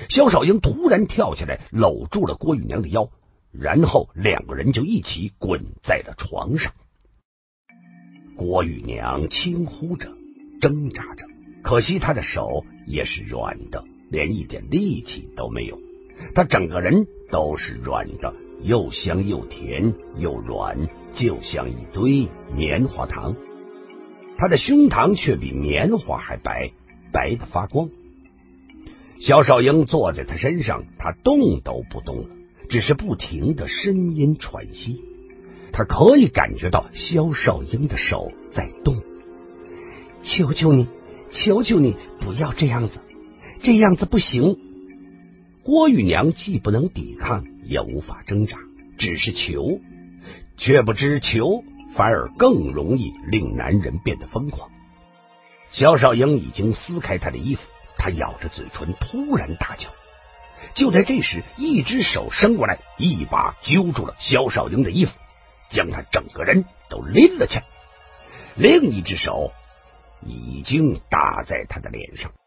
萧少英突然跳起来，搂住了郭玉娘的腰，然后两个人就一起滚在了床上。郭玉娘轻呼着，挣扎着，可惜她的手也是软的，连一点力气都没有。她整个人都是软的，又香又甜又软，就像一堆棉花糖。她的胸膛却比棉花还白，白的发光。萧少英坐在她身上，她动都不动了，只是不停的呻吟喘息。她可以感觉到萧少英的手在动。求求你，求求你，不要这样子，这样子不行。郭玉娘既不能抵抗，也无法挣扎，只是求，却不知求反而更容易令男人变得疯狂。萧少英已经撕开她的衣服，她咬着嘴唇，突然大叫。就在这时，一只手伸过来，一把揪住了萧少英的衣服，将她整个人都拎了起来。另一只手已经打在她的脸上，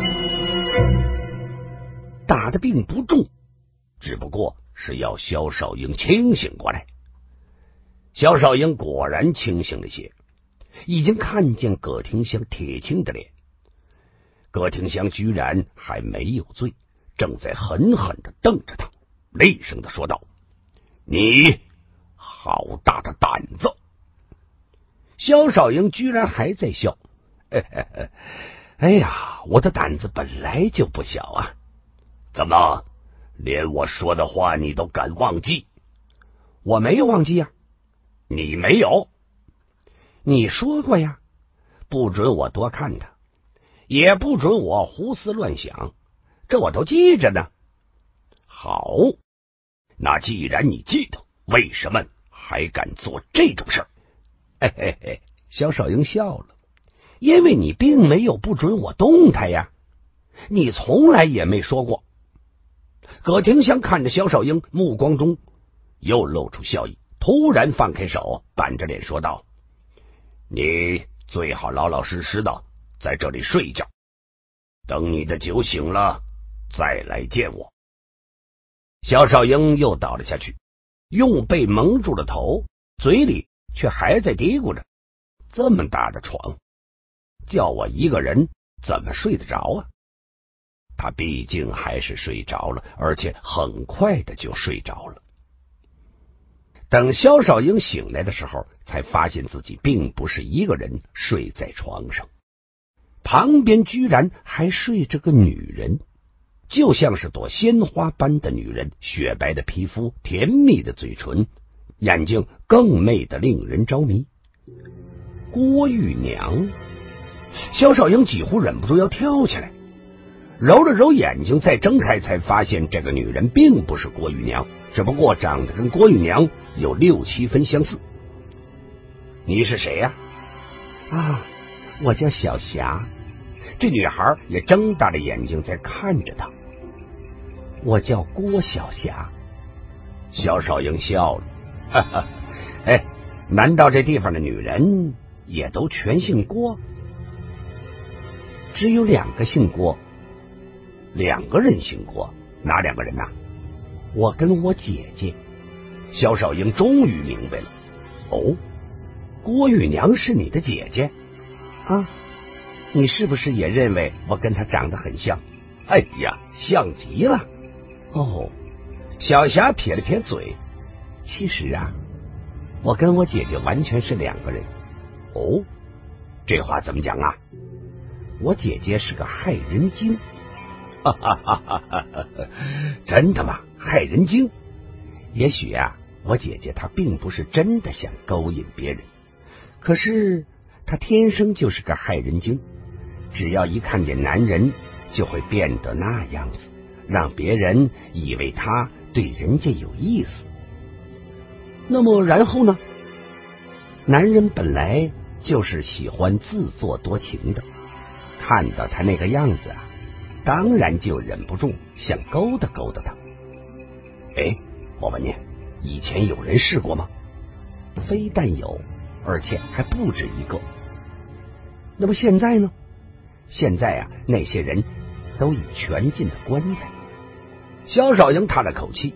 打的并不重，只不过是要萧少英清醒过来。萧少英果然清醒了些，已经看见葛廷香铁青的脸。葛廷香居然还没有醉，正在狠狠地瞪着他，厉声地说道：“你好大的胆子！”萧少英居然还在笑，哎呀，我的胆子本来就不小啊！怎么，连我说的话你都敢忘记？我没有忘记呀。你没有？你说过呀，不准我多看他，也不准我胡思乱想，这我都记着呢。好，那既然你记得，为什么还敢做这种事儿？嘿嘿嘿，萧少英笑了，因为你并没有不准我动弹呀，你从来也没说过。葛廷香看着萧少英，目光中又露出笑意，突然放开手，板着脸说道：“你最好老老实实的在这里睡觉，等你的酒醒了再来见我。”萧少英又倒了下去，用被蒙住了头，嘴里却还在嘀咕着：“这么大的床，叫我一个人怎么睡得着啊？”他毕竟还是睡着了，而且很快的就睡着了。等萧少英醒来的时候，才发现自己并不是一个人睡在床上，旁边居然还睡着个女人，就像是朵鲜花般的女人，雪白的皮肤，甜蜜的嘴唇，眼睛更媚得令人着迷。郭玉娘，萧少英几乎忍不住要跳起来，揉了揉眼睛，再睁开，才发现这个女人并不是郭玉娘，只不过长得跟郭玉娘有6、7分相似。你是谁呀？啊，我叫小霞。这女孩也睁大了眼睛在看着他。我叫郭小霞。萧少英笑了，哈哈，哎，难道这地方的女人也都全姓郭？只有2个姓郭。2个人姓郭，哪2个人呢？我跟我姐姐。萧少英终于明白了，哦，郭玉娘是你的姐姐啊？你是不是也认为我跟她长得很像？哎呀，像极了。哦，小霞撇了撇嘴，其实啊，我跟我姐姐完全是2个人。哦，这话怎么讲啊？我姐姐是个害人精。哈哈哈哈哈！真的吗？害人精？也许啊，我姐姐她并不是真的想勾引别人，可是她天生就是个害人精，只要一看见男人，就会变得那样子，让别人以为她对人家有意思。那么然后呢？男人本来就是喜欢自作多情的，看到他那个样子啊，当然就忍不住想勾搭勾搭他。哎，我问你，以前有人试过吗？非但有，而且还不止一个。那么现在呢？现在啊，那些人都已全进了棺材， 肖少英叹了口气，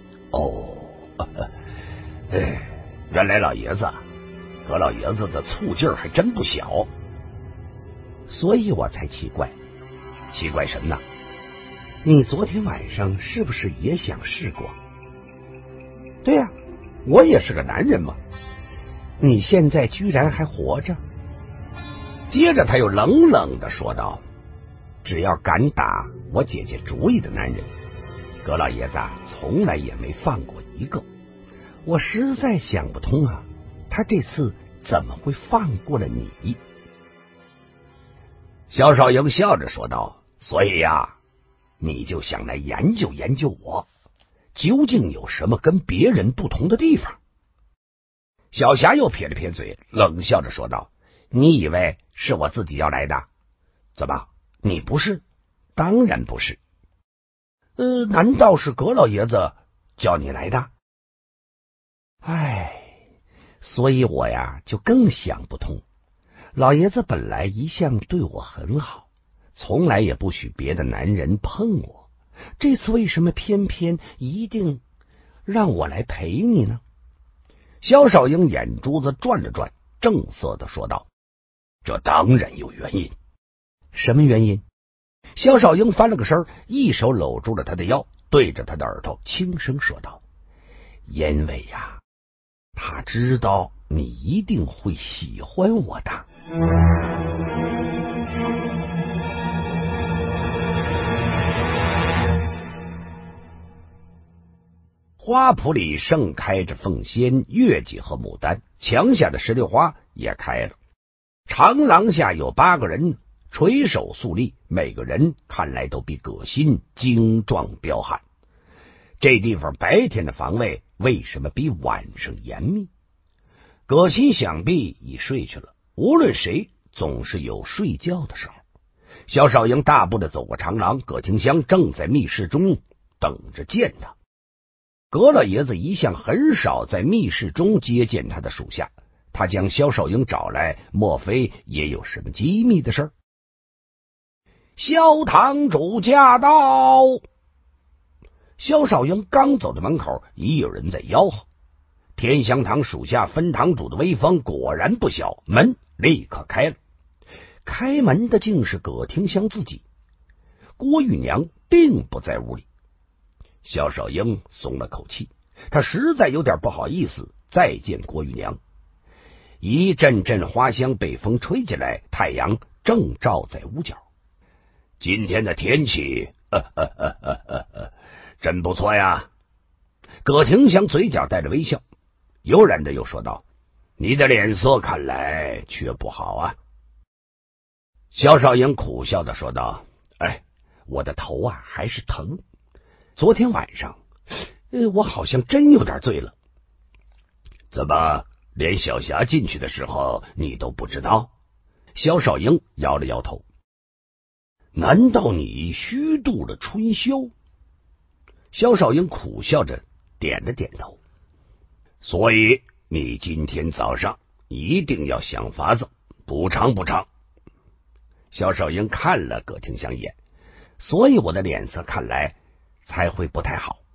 原来老爷子葛老爷子的醋劲儿还真不小， 所以我才奇怪。 奇怪什么呢？ 你昨天晚上是不是也想试过？对呀，我也是个男人嘛。你现在居然还活着。 接着他又冷冷的说道，只要敢打我姐姐主意的男人，葛老爷子从来也没放过一个。 我实在想不通啊，他这次怎么会放过了你？ 肖少英笑着说道，所以呀，你就想来研究研究我究竟有什么跟别人不同的地方。小霞又撇了撇嘴，冷笑着说道，你以为是我自己要来的？怎么，你不是？当然不是。难道是葛老爷子叫你来的？ 所以我呀就更想不通，老爷子本来一向对我很好，从来也不许别的男人碰我，这次为什么偏偏一定让我来陪你呢？ 肖少英眼珠子转了转，正色的说道，这当然有原因。 什么原因？ 肖少英翻了个身，一手搂住了他的腰，对着他的耳朵轻声说道，因为呀，他知道你一定会喜欢我的。花圃里盛开着凤仙、月季和牡丹，墙下的石榴花也开了。长廊下有8个人垂手肃立，每个人看来都比葛新精壮彪悍。这地方白天的防卫为什么比晚上严密？葛新想必已睡去了，无论谁总是有睡觉的时候。肖少英大步的走过长廊，葛廷香正在密室中等着见他。葛老爷子一向很少在密室中接见他的属下，他将肖少英找来，莫非也有什么机密的事？萧堂主驾到！肖少英刚走到门口，已有人在吆喝。天香堂属下分堂主的威风果然不小，门立刻开了。开门的竟是葛廷香自己，郭玉娘并不在屋里。肖少英松了口气，他实在有点不好意思再见郭玉娘。一阵阵花香被风吹起来，太阳正照在屋角。今天的天气真不错呀。葛廷香嘴角带着微笑，悠然的又说道，你的脸色看来却不好啊。肖少英苦笑的说道，我的头啊还是疼，昨天晚上我好像真有点醉了。怎么连小霞进去的时候你都不知道？肖少英摇了摇头。难道你虚度了春宵？肖少英苦笑着点了点头。所以你今天早上一定要想法子补偿补偿。肖少英看了葛廷香一眼，所以我的脸色看来才会不太好。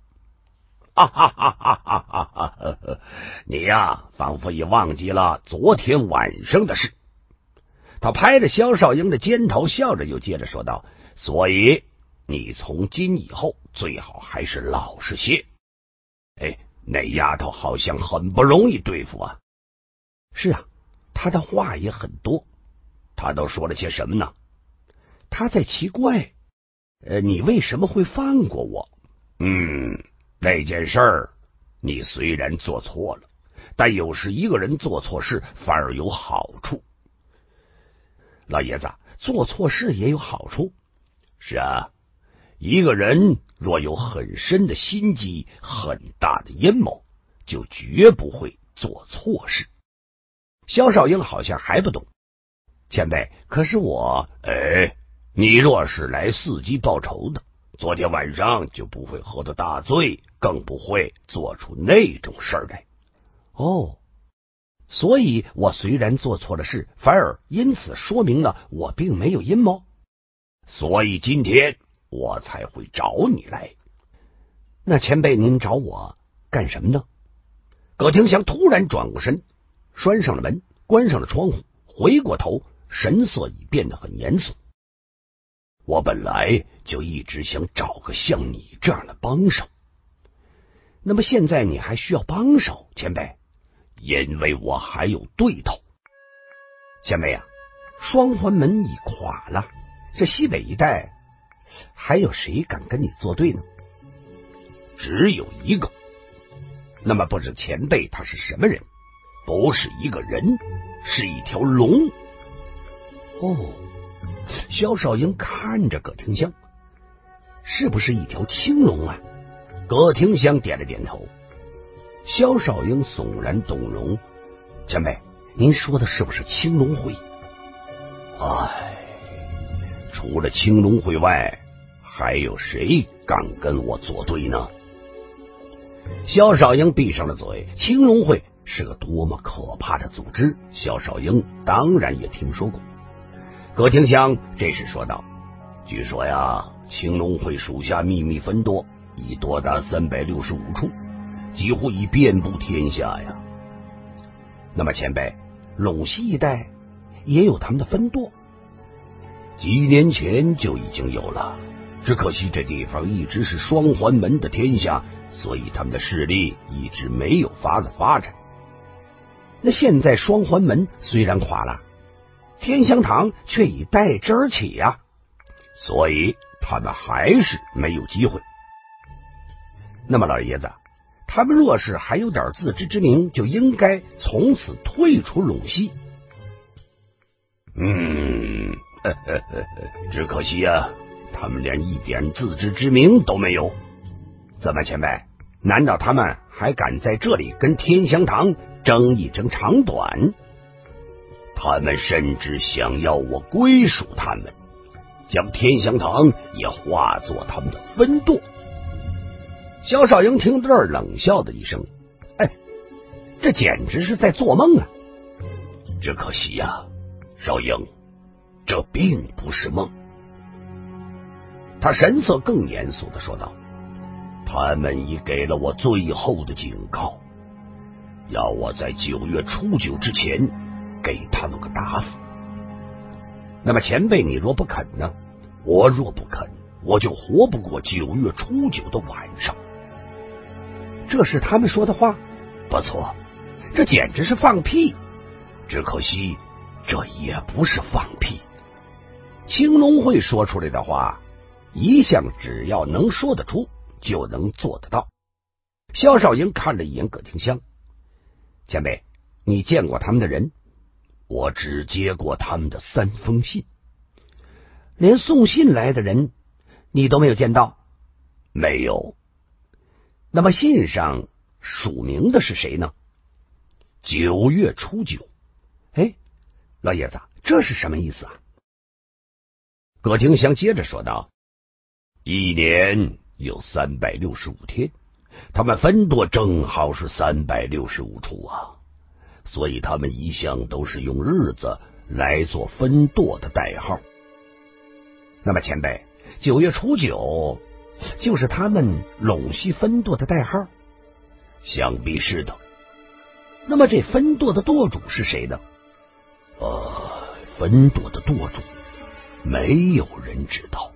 你呀，仿佛已忘记了昨天晚上的事。他拍着肖少英的肩头，笑着又接着说道，所以你从今以后最好还是老实些。那丫头好像很不容易对付啊。是啊，她的话也很多。她都说了些什么呢？她在奇怪你为什么会放过我？那件事儿你虽然做错了，但有时一个人做错事反而有好处。老爷子，做错事也有好处？是啊，一个人若有很深的心机，很大的阴谋，就绝不会做错事。肖少英好像还不懂。前辈，可是我你若是来伺机报仇的，昨天晚上就不会喝得大醉，更不会做出那种事儿来。所以我虽然做错了事，反而因此说明了我并没有阴谋。所以今天我才会找你来。 那前辈您找我干什么呢？葛廷祥突然转过身，拴上了门，关上了窗户，回过头，神色已变得很严肃。 我本来就一直想找个像你这样的帮手。 那么现在你还需要帮手，前辈？ 因为我还有对头。 前辈啊，双环门已垮了，这西北一带还有谁敢跟你作对呢？ 只有一个。 那么不知前辈他是什么人？ 不是一个人，是一条龙。 哦，萧少英看着葛廷香，是不是一条青龙啊？ 葛廷香点了点头。 萧少英悚然动容，前辈，您说的是不是青龙会？ 哎，除了青龙会外，还有谁敢跟我作对呢？ 萧少英闭上了嘴。青龙会是个多么可怕的组织，萧少英当然也听说过。 葛廷香这时说道：据说呀，青龙会属下秘密分舵已多达365处，几乎已遍布天下呀。 那么前辈，陇西一带也有他们的分舵？ 几年前就已经有了，只可惜这地方一直是双环门的天下，所以他们的势力一直没有法子发展。 那现在双环门虽然垮了，天香堂却已代之而起呀， 所以他们还是没有机会。 那么老爷子，他们若是还有点自知之明，就应该从此退出陇西。 只可惜啊，他们连一点自知之明都没有。 怎么前辈，难道他们还敢在这里跟天香堂争一争长短？ 他们甚至想要我归属他们，将天香堂也化作他们的分舵。 萧少英听到这儿冷笑的一声，这简直是在做梦啊！ 只可惜呀，少英，这并不是梦。 他神色更严肃的说道： 他们已给了我最后的警告，要我在9月初9之前给他们个答复。 那么前辈你若不肯呢？ 我若不肯，我就活不过9月初9的晚上。 这是他们说的话？ 不错， 这简直是放屁。 只可惜这也不是放屁。 青龙会说出来的话，一向只要能说得出，就能做得到。萧少英看了一眼葛廷香，前辈，你见过他们的人？ 我只接过他们的3封信。 连送信来的人你都没有见到？ 没有。 那么信上署名的是谁呢 ？9月初9。 老爷子，这是什么意思啊？ 葛廷香接着说道：一年有365天，他们分舵正好是365处啊，所以他们一向都是用日子来做分舵的代号。 那么前辈，9月初9就是他们陇西分舵的代号？ 想必是的。 那么这分舵的舵主是谁呢？ 分舵的舵主没有人知道。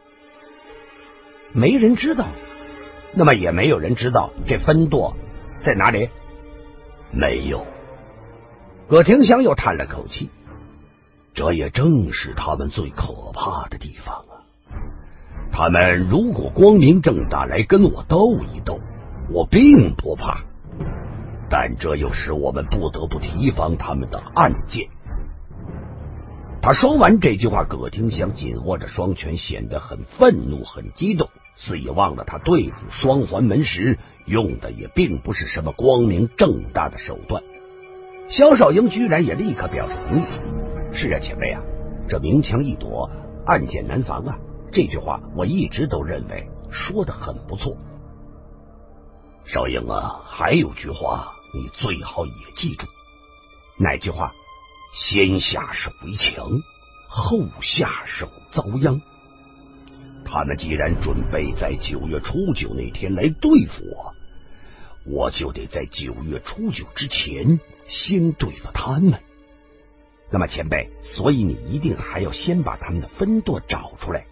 没人知道？那么也没有人知道这分舵在哪里？ 没有。 葛廷香又叹了口气， 这也正是他们最可怕的地方啊。他们如果光明正大来跟我斗一斗，我并不怕，但这又使我们不得不提防他们的暗箭。 他说完这句话，葛廷香紧握着双拳，显得很愤怒很激动，似已忘了他对付双环门时用的也并不是什么光明正大的手段。萧少英居然也立刻表示同意。是啊，前辈啊，这明枪易躲，暗箭难防啊，这句话我一直都认为说得很不错。 少英啊，还有句话你最好也记住。 哪句话？ 先下手为强，后下手遭殃。 他们既然准备在9月初9那天来对付我，我就得在9月初9之前先对付他们。 那么前辈，所以你一定还要先把他们的分舵找出来。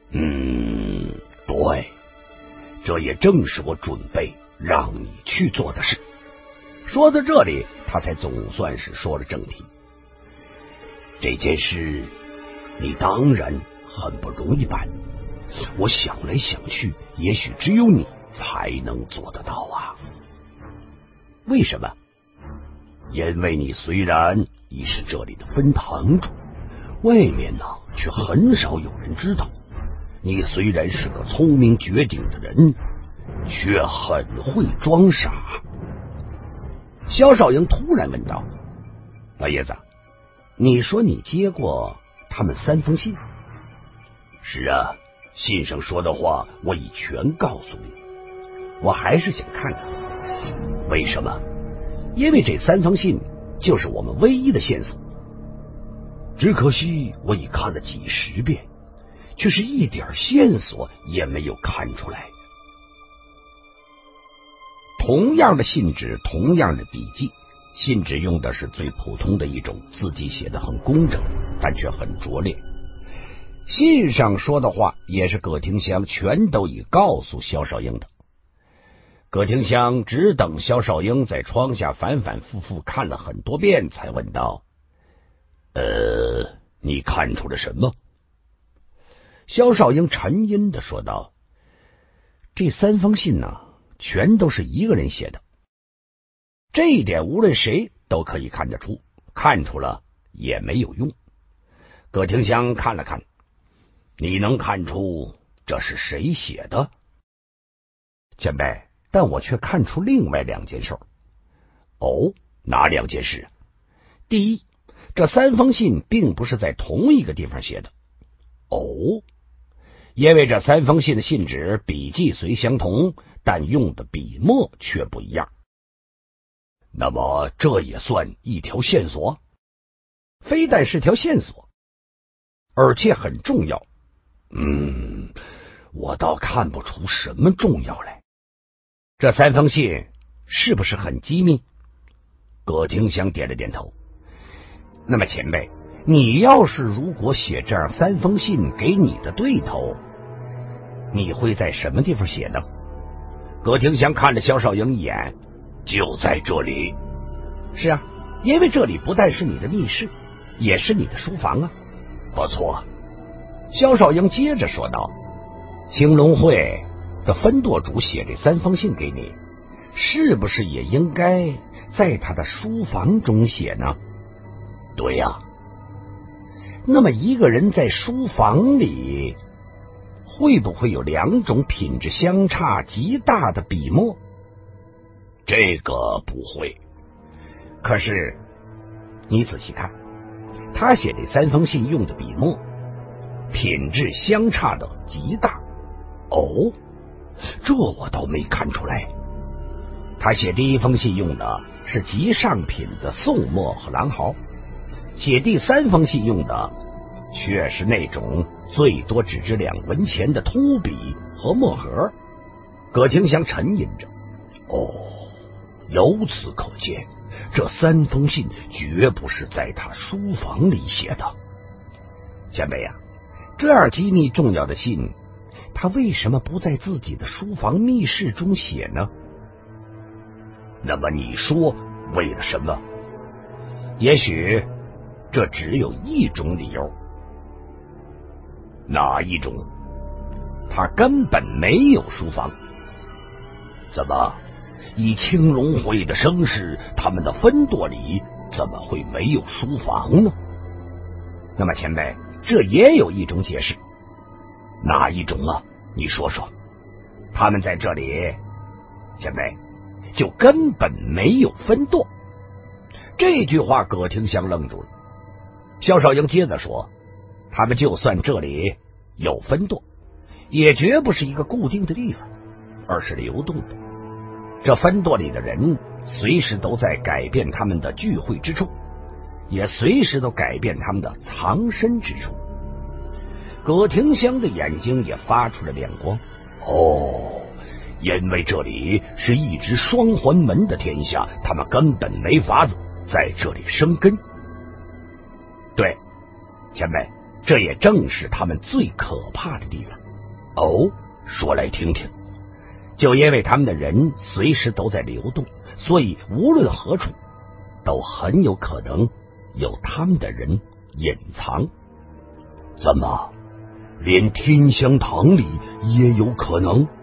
对，这也正是我准备让你去做的事。说到这里，他才总算是说了正题。这件事你当然很不容易办，我想来想去，也许只有你才能做得到啊。 为什么？ 因为你虽然已是这里的分堂主，外面呢却很少有人知道。你虽然是个聪明绝顶的人，却很会装傻。 萧少英突然问道：“老爷子，你说你接过他们3封信？” 是啊，信上说的话我已全告诉你。 我还是想看看。 为什么？ 因为这3封信就是我们唯一的线索。 只可惜我已看了几10遍，却是一点线索也没有看出来。 同样的信纸，同样的笔记，信纸用的是最普通的一种，字迹写得很工整，但却很拙劣。信上说的话也是葛廷香全都已告诉萧少英的。葛廷香只等萧少英在窗下反反复复看了很多遍，才问道：“ 你看出了什么？” 萧少英沉吟的说道：“这3封信呢，全都是一个人写的，这一点无论谁都可以看得出，看出了也没有用。”葛廷香看了看：“ 你能看出这是谁写的？” 前辈，但我却看出另外2件事。 哦，哪2件事？ 第一，这3封信并不是在同一个地方写的。 哦， 因为这3封信的信纸笔迹虽相同，但用的笔墨却不一样。 那么这也算一条线索？ 非但是条线索，而且很重要。 我倒看不出什么重要来。 这3封信是不是很机密？ 葛廷香点了点头。 那么前辈，你要是如果写这样3封信给你的对头，你会在什么地方写呢？ 葛廷香看了萧少英一眼：“就在这里。” 是啊，因为这里不但是你的密室，也是你的书房啊。 不错。 萧少英接着说道：“青龙会的分舵主写这3封信给你，是不是也应该在他的书房中写呢？” 对呀。 那么一个人在书房里，会不会有2种品质相差极大的笔墨？ 这个不会。 可是你仔细看，他写这3封信用的笔墨品质相差的极大。 哦，这我倒没看出来。 他写第1封信用的是极上品的宋墨和狼毫，写第3封信用的却是那种最多只值2文钱的秃笔和墨盒。葛廷香沉吟着：“ 哦，由此可见，这3封信绝不是在他书房里写的。” 前辈呀，这样机密重要的信，他为什么不在自己的书房密室中写呢？ 那么你说为了什么？ 也许这只有一种理由。 哪一种？ 他根本没有书房。 怎么？以青龙会的声势，他们的分舵里怎么会没有书房呢？ 那么前辈，这也有一种解释。 哪一种啊？你说说。 他们在这里，前辈，就根本没有分舵。这句话葛廷香愣住了。萧少英接着说：“他们就算这里有分舵，也绝不是一个固定的地方，而是流动的。这分舵里的人随时都在改变他们的聚会之处，也随时都改变他们的藏身之处。 葛廷香的眼睛也发出了亮光。哦，因为这里是一直双环门的天下，他们根本没法子在这里生根。对，前辈，这也正是他们最可怕的地方。哦，说来听听。就因为他们的人随时都在流动，所以无论何处都很有可能有他们的人隐藏。怎么，连天香堂里也有可能？